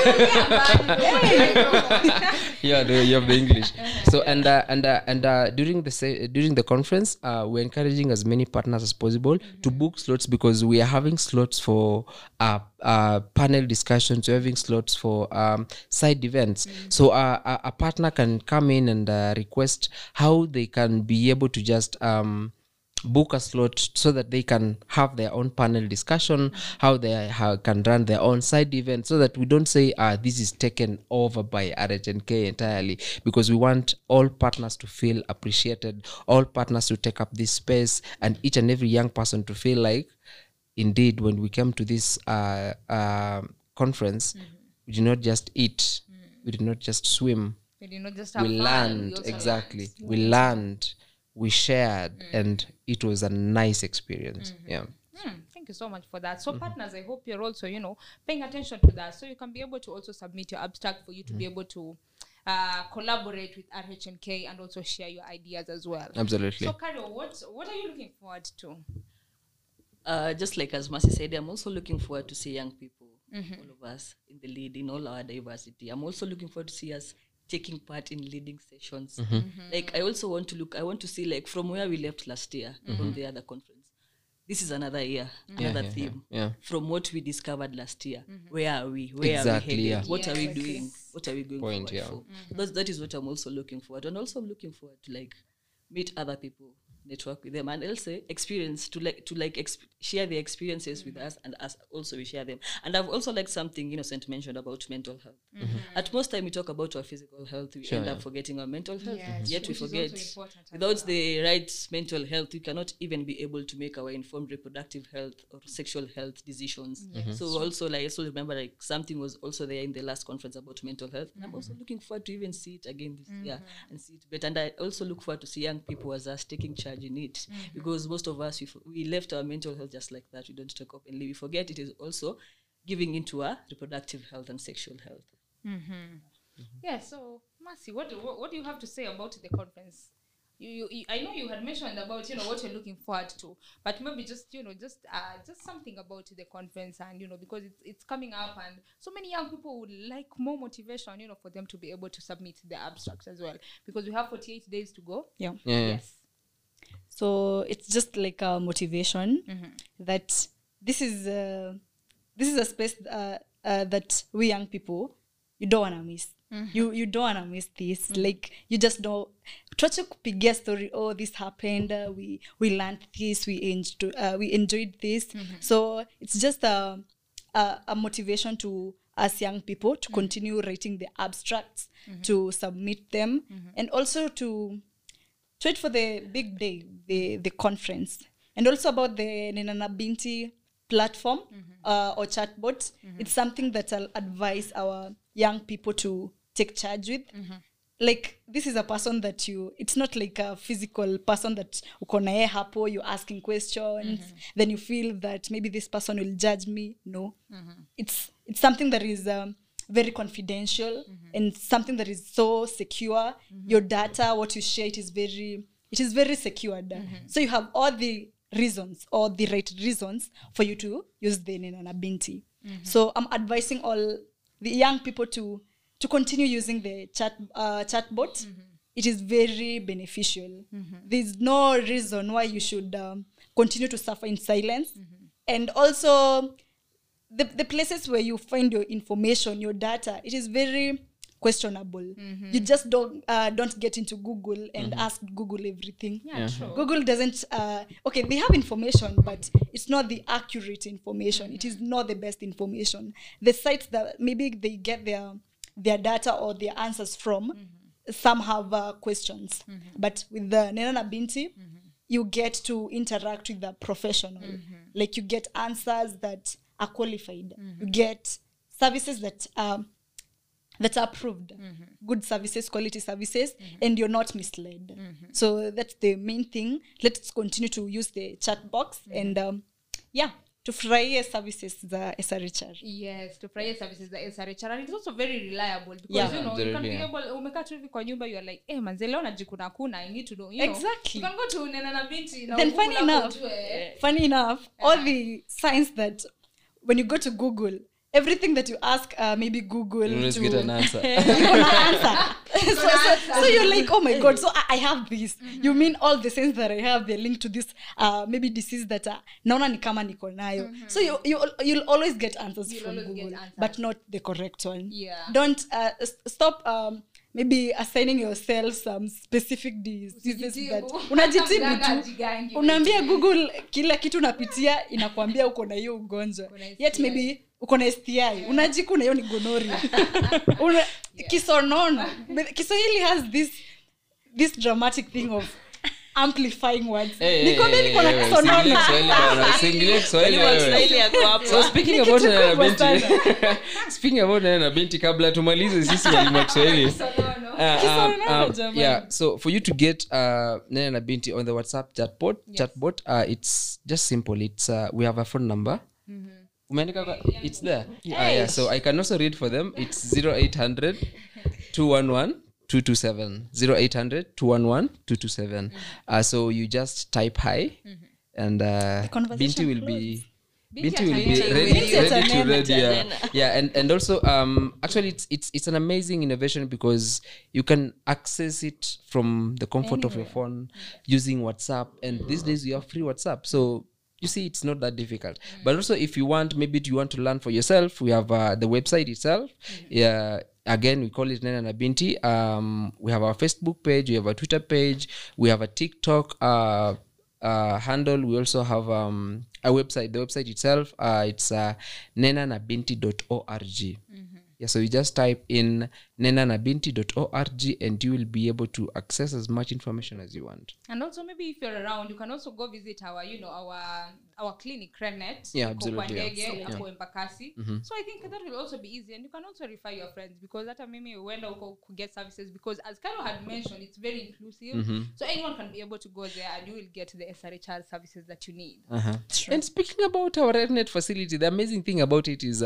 Speaker 2: You have the English. So and during the conference, we're encouraging as many partners as possible to book slots, because we are having slots for panel discussions. We're having slots for side events. So a partner can come in and request how they can be able to just book a slot so that they can have their own panel discussion, how they can run their own side event, so that we don't say this is taken over by RHNK entirely, because we want all partners to feel appreciated, all partners to take up this space, and each and every young person to feel like, indeed, when we came to this conference, we did not just eat, we did not just swim,
Speaker 1: we did not just have
Speaker 2: we
Speaker 1: fun,
Speaker 2: learned, exactly, we learned we shared, and it was a nice experience. Yeah.
Speaker 1: Thank you so much for that. So partners, I hope you're also, paying attention to that. So you can be able to also submit your abstract for you to be able to collaborate with RHNK and also share your ideas as well.
Speaker 2: Absolutely.
Speaker 1: So Carol, what are you looking forward to?
Speaker 3: Just like as Mercy said, I'm also looking forward to see young people, all of us in the lead, in all our diversity. I'm also looking forward to see us taking part in leading sessions. Like I want to see like from where we left last year, from the other conference. This is another year, another theme.
Speaker 2: Yeah.
Speaker 3: From what we discovered last year, where are we? Where
Speaker 2: Exactly,
Speaker 3: are we headed?
Speaker 2: yeah.
Speaker 3: What are we doing? What are we going
Speaker 2: Point,
Speaker 3: forward for? That is what I'm also looking forward. And also I'm looking forward to like meet other people, network with them, and also experience share their experiences with us, and us also we share them. And I've also liked something Innocent mentioned about mental health. At most time we talk about our physical health, we end up forgetting our mental health.
Speaker 1: Yes,
Speaker 3: Yet we
Speaker 1: which is
Speaker 3: forget
Speaker 1: also important as
Speaker 3: without
Speaker 1: well.
Speaker 3: the right mental health, we cannot even be able to make our informed reproductive health or sexual health decisions. So also I also remember like something was also there in the last conference about mental health. And I'm also looking forward to even see it again this year and see it better. And I also look forward to see young people as us taking charge in it, because most of us we left our mental health just like that. We don't talk openly. We forget it is also giving into our reproductive health and sexual health.
Speaker 1: Yeah, so Mercy, what do you have to say about the conference? You I know you had mentioned about what you're looking forward to, but maybe just something about the conference, and because it's coming up, and so many young people would like more motivation for them to be able to submit their abstracts as well, because we have 48 days to go.
Speaker 4: Yeah.
Speaker 1: Yes.
Speaker 4: So it's just like a motivation that this is a space that we young people, you don't want to miss. You don't want to miss this. Like you just don't. Tuache kupigia story. Oh, this happened. We learned this. We enjoyed this. So it's just a motivation to us young people to continue writing the abstracts, to submit them, and also to wait for the big day, the conference, and also about the Nenana Binti platform or chatbot. It's something that I'll advise our young people to take charge with. Like this is a person that it's not like a physical person that uko na yeye hapo, you're asking questions, then you feel that maybe this person will judge me. No, it's something that is very confidential and something that is so secure. Your data, what you share, it is very secured. So you have all the reasons or the right reasons for you to use the Nenana Binti. So I'm advising all the young people to continue using the chatbot. It is very beneficial. There's no reason why you should continue to suffer in silence. And also the places where you find your information, your data, it is very questionable. You just don't get into Google and ask Google everything.
Speaker 1: Yeah, true.
Speaker 4: Google doesn't okay, they have information, but it's not the accurate information. It is not the best information. The sites that maybe they get their data or their answers from, some have questions. But with the Nenana Binti, you get to interact with the professional. Like you get answers that are qualified. You get services that are approved, good services, quality services, and you're not misled. So that's the main thing. Let's continue to use the chat box and to furahia services za SRHR.
Speaker 1: Yes, to furahia services za SRHR, and it's also very reliable because you can be able umekaa tu hivi kwa nyumba, you are like manze leo najikuna kuna, I need to know
Speaker 4: Exactly.
Speaker 1: you can go to Nenana Binti.
Speaker 4: Then funny enough all the signs that when you go to Google, everything that you ask, maybe Google,
Speaker 2: you always
Speaker 4: to
Speaker 2: get an answer.
Speaker 4: you're gonna answer. So you're like, oh my God, so I have this. You mean all the things that I have, they're linked to this maybe disease that naona ni kama niko nayo. So you'll always get answers from Google, but not the correct one.
Speaker 1: Yeah.
Speaker 4: Don't stop maybe assigning yourself some specific diseases that unajitibu tu. Unaambia Google kila kitu unapitia inakwambia uko na hiyo ugonjwa. Yet maybe uko na STI, unajikuna hiyo ni gonorrhea. Kisonono. Kiswahili has this dramatic thing of amplifying words. Nikwambia niko na kisonono.
Speaker 2: So speaking about Nenana Binti, kabla tumalize sisi ya Kiswahili. Yeah, so for you to get Nena na Binti on the WhatsApp chatbot, it's just simple. It's we have a phone number. It's there. Yeah, so I can also read for them. It's 0800 211 227 0800 211 227. So you just type hi, and Binti will be ready to read. Yeah, and also actually it's an amazing innovation because you can access it from the comfort of your phone using WhatsApp, and these days you have free WhatsApp, so you see it's not that difficult. But also if you want, maybe you want to learn for yourself, we have the website itself. Again, we call it Nena na Binti. We have our Facebook page, we have a Twitter page, we have a TikTok handle. We also have a website. The website itself, it's nenanabinti.org. Yeah, so you just type in nenanabinti.org and you will be able to access as much information as you want.
Speaker 1: And also maybe if you're around, you can also go visit our our clinic, Renet.
Speaker 2: Yeah, absolutely.
Speaker 1: Embakasi. So I think that will also be easy, and you can also refer your friends, because that maybe when could get services, because as Carol had mentioned, it's very inclusive. So anyone can be able to go there and you will get the SRHR services that you need.
Speaker 2: And speaking about our Renet facility, the amazing thing about it is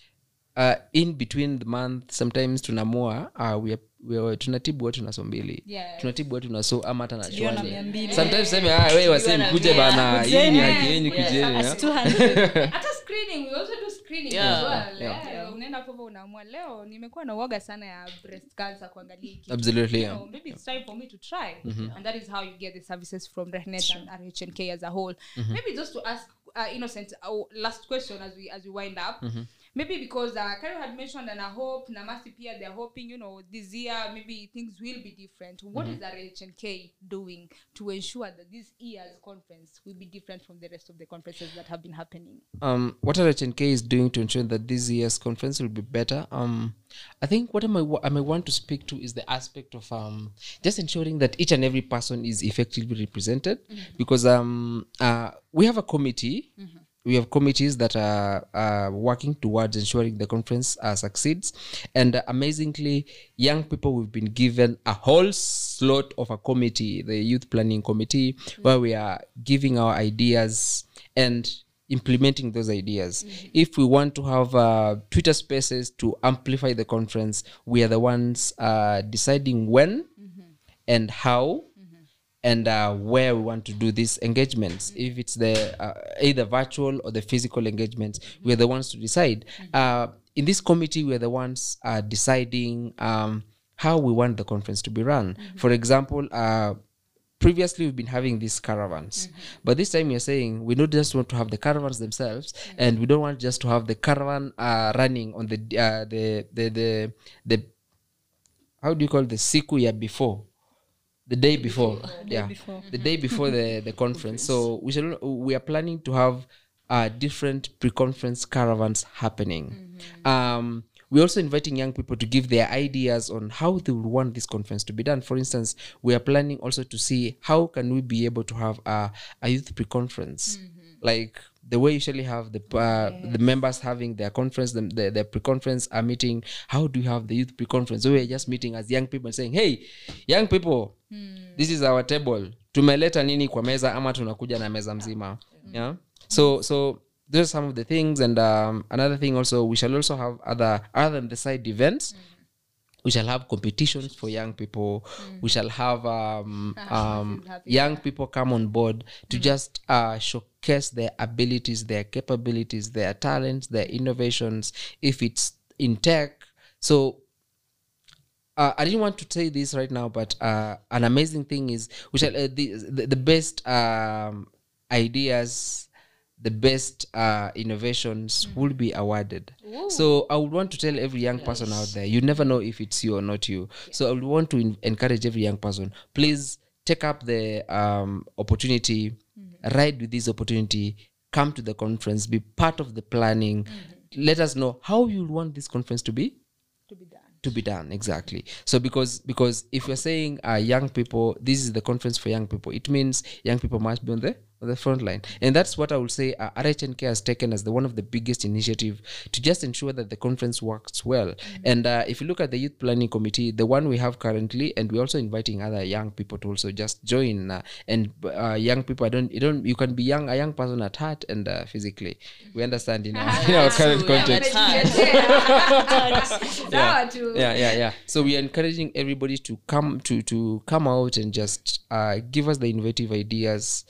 Speaker 2: in between the month sometimes tunamua we tunatibu watu na sombili, tunatibu watu na so ama hata na chwani. Sometimes sema wewe waseme kuje bana, hii ni haki yenu, kujeni.
Speaker 1: Hata screening, we also do screening as well. Unaenda hapo unaamua leo nimekuwa na uoga sana ya breast cancer, kuangalia hiki.
Speaker 2: Absolutely.
Speaker 1: Maybe it's time for me to try. And that is how you get the services from Rehnet and RHNK as a whole. Maybe just to ask Innocent last question as we wind up. Maybe because Carol had mentioned, and I hope Namasi Pia, they're hoping, this year maybe things will be different. What is RHNK doing to ensure that this year's conference will be different from the rest of the conferences that have been happening?
Speaker 2: What RHNK is doing to ensure that this year's conference will be better, I think what I may want to speak to is the aspect of just ensuring that each and every person is effectively represented, because we have a committee. We have committees that are working towards ensuring the conference succeeds. And amazingly, young people, we've been given a whole slot of a committee, the Youth Planning Committee, where we are giving our ideas and implementing those ideas. If we want to have Twitter spaces to amplify the conference, we are the ones deciding when and how and where we want to do these engagements. If it's the either virtual or the physical engagements, we're the ones to decide. In this committee, we're the ones deciding how we want the conference to be run. For example, previously we've been having these caravans, but this time you're saying we don't just want to have the caravans themselves, and we don't want just to have the caravan running on the how do you call the siku ya before. The day before, the day before the conference. So we are planning to have different pre-conference caravans happening. We're also inviting young people to give their ideas on how they will want this conference to be done. For instance, we are planning also to see how can we be able to have a youth pre-conference, like the way usually have the members having their conference, their pre-conference meeting. How do you have the youth pre-conference? So we're just meeting as young people and saying, hey, young people, this is our table. Tumeleta nini kwa meza ama tunakuja na meza mzima. Yeah. So those are some of the things. And another thing also, we shall also have other than the side events. We shall have competitions for young people. We shall have young people come on board to just showcase their abilities, their capabilities, their talents, their innovations, if it's in tech. So I didn't want to say this right now, but an amazing thing is we shall the best ideas, the best innovations will be awarded. Ooh. So I would want to tell every young person out there, you never know if it's you or not you. So I would want to encourage every young person, please take up the opportunity, ride with this opportunity, come to the conference, be part of the planning. Let us know how you want this conference to be done, exactly. So because if you're saying young people, this is the conference for young people, it means young people must be on on the front line. And that's what I would say RHNK has taken as one of the biggest initiative to just ensure that the conference works well. And if you look at the youth planning committee, the one we have currently, and we're also inviting other young people to also just join. And young people, you can be a young person at heart and physically. We understand in our current context. Yeah. So we are encouraging everybody to come out and just give us the innovative ideas,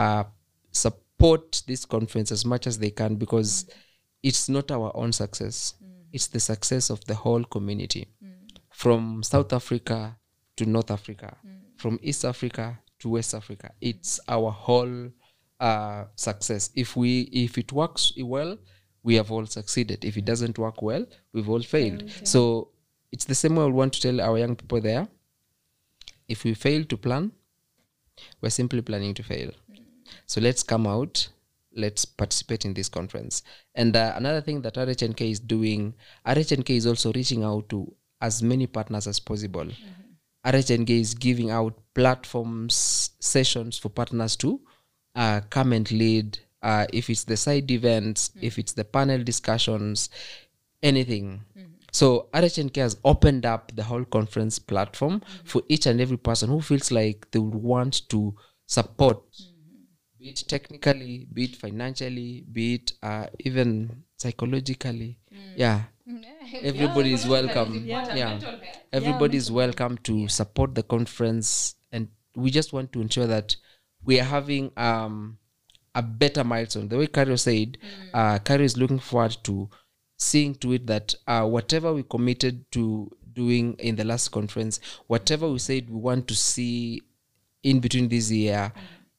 Speaker 2: support this conference as much as they can, because it's not our own success. It's the success of the whole community, from South Africa to North Africa, from East Africa to West Africa. It's our whole success. If it works well, we have all succeeded. If it doesn't work well, we've all failed. So it's the same way we want to tell our young people there. If we fail to plan, we're simply planning to fail. So let's come out, let's participate in this conference. And another thing that RHNK is doing, RHNK is also reaching out to as many partners as possible. RHNK is giving out platforms, sessions for partners to come and lead. If it's the side events, if it's the panel discussions, anything. So RHNK has opened up the whole conference platform for each and every person who feels like they would want to support, be it technically, be it financially, be it even psychologically. Everybody is welcome. Everybody is welcome to support the conference, and we just want to ensure that we are having a better milestone. The way Kario said, Kario is looking forward to seeing to it that whatever we committed to doing in the last conference, whatever we said we want to see in between this year,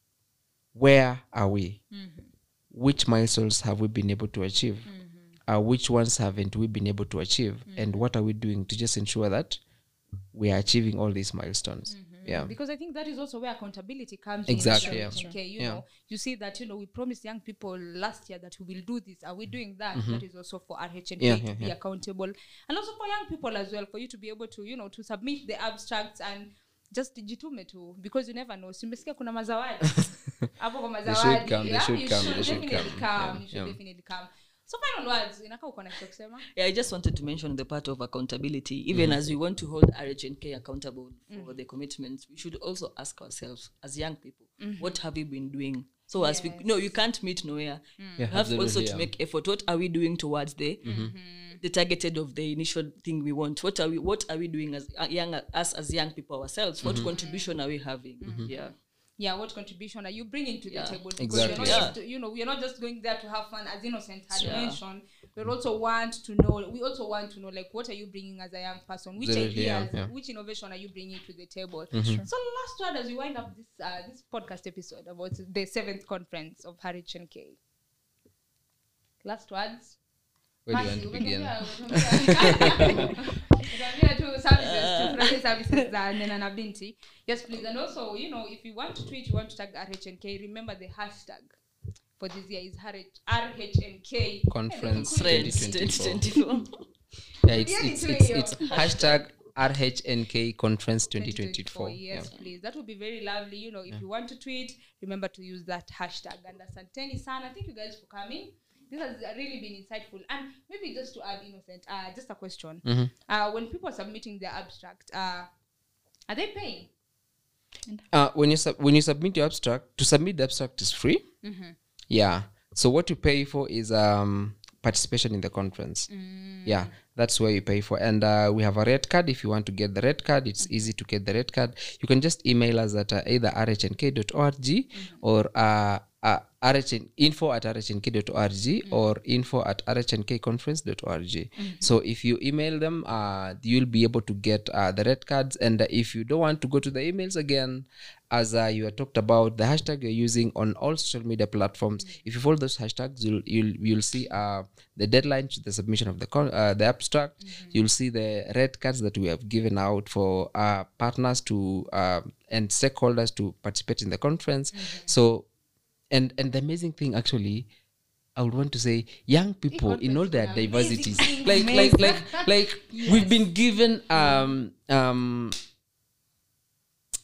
Speaker 2: where are we? Which milestones have we been able to achieve? Which ones haven't we been able to achieve? And what are we doing to just ensure that we are achieving all these milestones?
Speaker 1: Because I think that is also where accountability comes
Speaker 2: exactly,
Speaker 1: in. Okay, you know, you see that, we promised young people last year that we will do this. Are we doing that? That is also for RHNK to be accountable, and also for young people as well, for you to be able to, to submit the abstracts and just jitume tu, because you never know. Simesikia kuna mazawadi. Hapo kwa mazawadi.
Speaker 2: They should
Speaker 1: definitely come. So final words, inaka uko na kitu kusema?
Speaker 3: I just wanted to mention the part of accountability. Even as we want to hold RHNK accountable for the commitments, we should also ask ourselves as young people, what have we been doing? So as you can't meet nowhere. You have also to make effort. What are we doing towards the targeted of the initial thing we want? What are we doing as young people ourselves? What contribution are we having?
Speaker 1: What contribution are you bringing to the table? Because
Speaker 2: exactly.
Speaker 1: We're not just going there to have fun, as Innocent had mentioned. We also want to know, like, what are you bringing as a young person? Which ideas, which innovation are you bringing to the table? So last word as we wind up this podcast episode about the 7th conference of RHNK. Last words.
Speaker 2: Where do you want to begin?
Speaker 1: Services yes, please. And also, if you want to tweet, you want to tag RHNK, remember the hashtag for this year is RHNK
Speaker 2: Conference 2024. It's hashtag RHNK Conference 2024.
Speaker 1: Yes, please. That would be very lovely. If you want to tweet, remember to use that hashtag. And asanteni sana. Thank you guys for coming. This has really been insightful. And maybe just to add, Innocent, just a question. When people are submitting their abstract, are they paying?
Speaker 2: When you submit your abstract, to submit the abstract is free. So what you pay for is participation in the conference. That's where you pay for. And we have a red card. If you want to get the red card, it's easy to get the red card. You can just email us at either rhnk.org or info@rhnk.org or info@rhnkconference.org. So if you email them, you'll be able to get the red cards. And if you don't want to go to the emails again, as you had talked about, the hashtag you're using on all social media platforms, if you follow those hashtags, you'll see the deadline to the submission of the abstract. You'll see the red cards that we have given out for partners to and stakeholders to participate in the conference. So and the amazing thing, actually, I would want to say, young people in all their diversities, like we've been given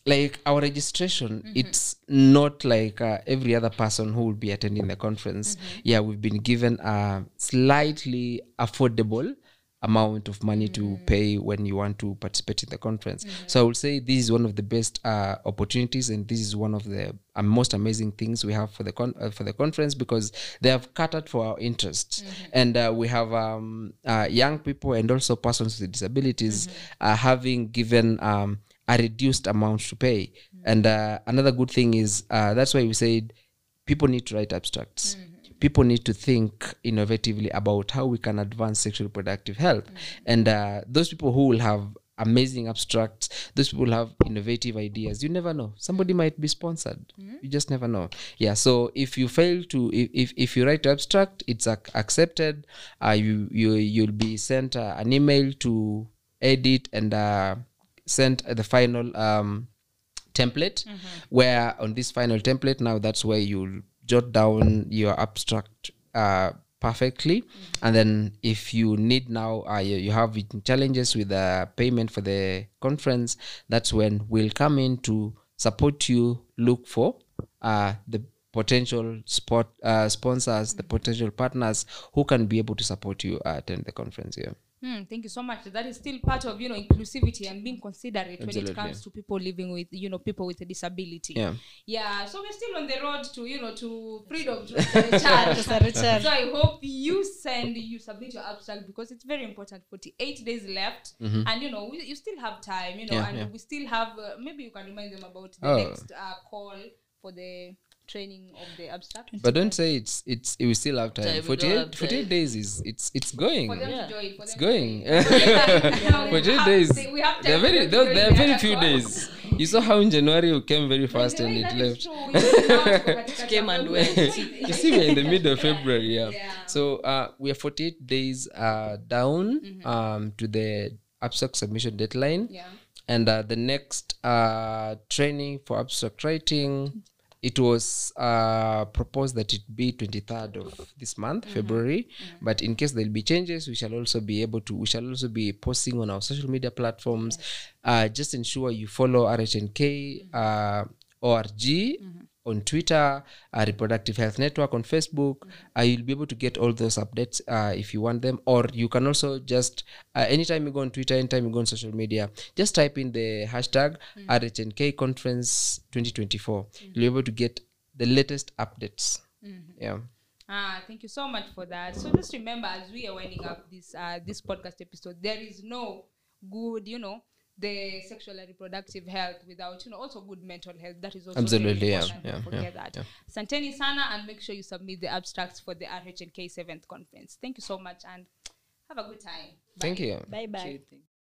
Speaker 2: like our registration, it's not like every other person who will be attending the conference. Yeah, we've been given a slightly affordable amount of money to pay when you want to participate in the conference. So I would say this is one of the best opportunities, and this is one of the most amazing things we have for the conference, because they have catered for our interests. And we have young people and also persons with disabilities having given a reduced amount to pay. And another good thing is that's why we said people need to write abstracts. People need to think innovatively about how we can advance sexual reproductive health. And those people who will have amazing abstracts, those people will have innovative ideas. You never know. Somebody might be sponsored. You just never know. Yeah. So if you fail to, if you write abstract, it's accepted. You'll be sent an email to edit and sent the final template, where on this final template, now that's where you'll jot down your abstract perfectly. And then if you need now, you have challenges with the payment for the conference, that's when we'll come in to support you, look for the potential sponsors, the potential partners who can be able to support you attend the conference here.
Speaker 1: Thank you so much. That is still part of, inclusivity and being considerate when it comes to people living with, people with a disability. Yeah. So we're still on the road to, to freedom, to recharge. So I hope you submit your abstract, because it's very important. 48 days left, and you still have time, and we still have. Maybe you can remind them about the next call for the training of the abstract.
Speaker 2: But don't say we still have time. 48 days is it's going.
Speaker 1: For them to join.
Speaker 2: It's going. 48 days.
Speaker 1: We have
Speaker 2: There are very few days. You saw how in January we came very fast and it left.
Speaker 3: It came and went.
Speaker 2: You see, we're in the middle of February. Yeah. So we are 48 days down to the abstract submission deadline.
Speaker 1: Yeah.
Speaker 2: And the next training for abstract writing, it was proposed that it be 23rd of this month, February. But in case there'll be changes, we shall also be posting on our social media platforms. Just ensure you follow RHNK ORG on Twitter, Reproductive Health Network on Facebook. You'll be able to get all those updates if you want them. Or you can also just, anytime you go on Twitter, anytime you go on social media, just type in the hashtag RHNK Conference 2024. You'll be able to get the latest updates. Yeah.
Speaker 1: Thank you so much for that. So just remember, as we are winding up this podcast episode, there is no good, the sexual and reproductive health without, also good mental health. That is also
Speaker 2: absolutely,
Speaker 1: very important. Don't forget that. Santeni sana, and make sure you submit the abstracts for the RHNK 7th conference. Thank you so much, and have a good time. Bye.
Speaker 2: Thank you.
Speaker 4: Bye-bye.